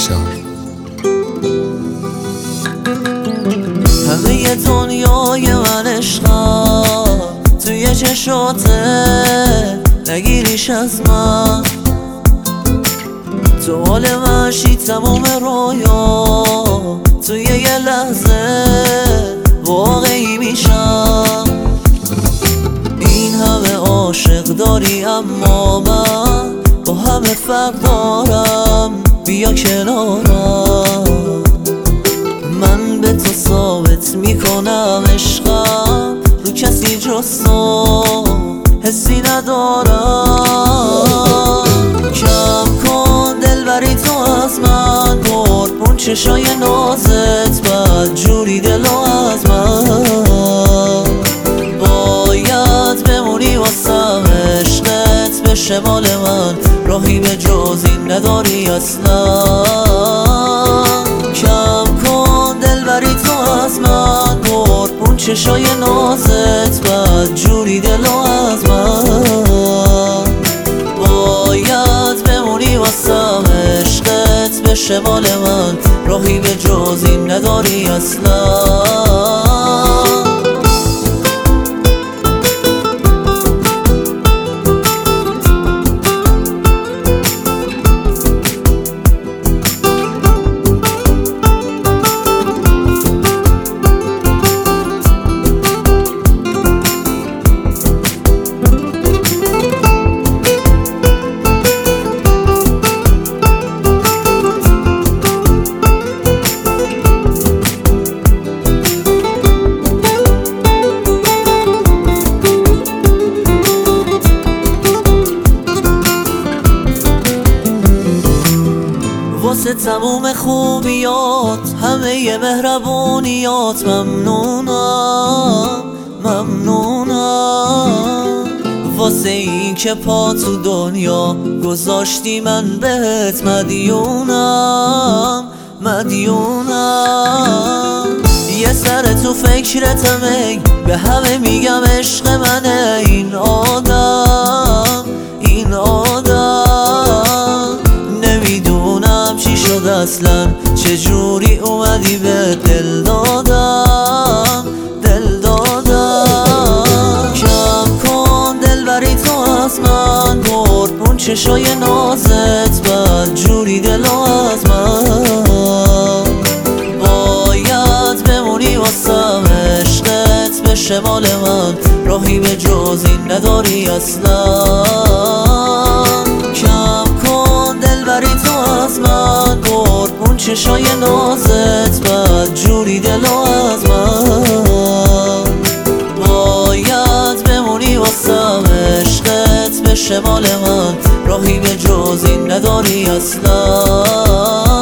فشار. همه دنیای من عشقم توی چشاته، نگیریش از من. تو حال وحشی تمام رویا توی یه لحظه واقعی میشم. این همه عاشق داری اما من با همه فرق دارم، بیا کنارم. من به تو ثابت میکنم عشقم رو کسی جز تو حسی ندارم. کم کن دلبری تو از من، قربون چشای نازت بد جوری دلو از من. باید بمونی واسم عشقت به شمال من، راهی به جز این نداری اصلا. کم کن دلبری تو از من، قربون چشای نازت بد جوری دلو از من. باید بمونی واسم عشقت به شمال من، راهی به جز این نداری اصلا. واسه تموم خوبیات، همه مهربونیات ممنونم، ممنونم. واسه این که پا تو دنیا گذاشتی من بهت مدیونم، مدیونم. یه سر تو فکرتم ای، به همه میگم عشق منه این آدم، این آدم. نمیدونم چی شد اصلا، چجوری اومدی به دل دادم، دل دادم. کم کن دلبری تو از من، قربون چشای نازت بد جوری دلو از من. باید بمونی واسم عشقت به شمال من، راهی به جز این نداری اصلا. کم کن دلبری تو از من، قربون چشای نازت بد جوری دلو از من. باید بمونی واسم عشقت به شمال من، راهی به جز این نداری اصلا.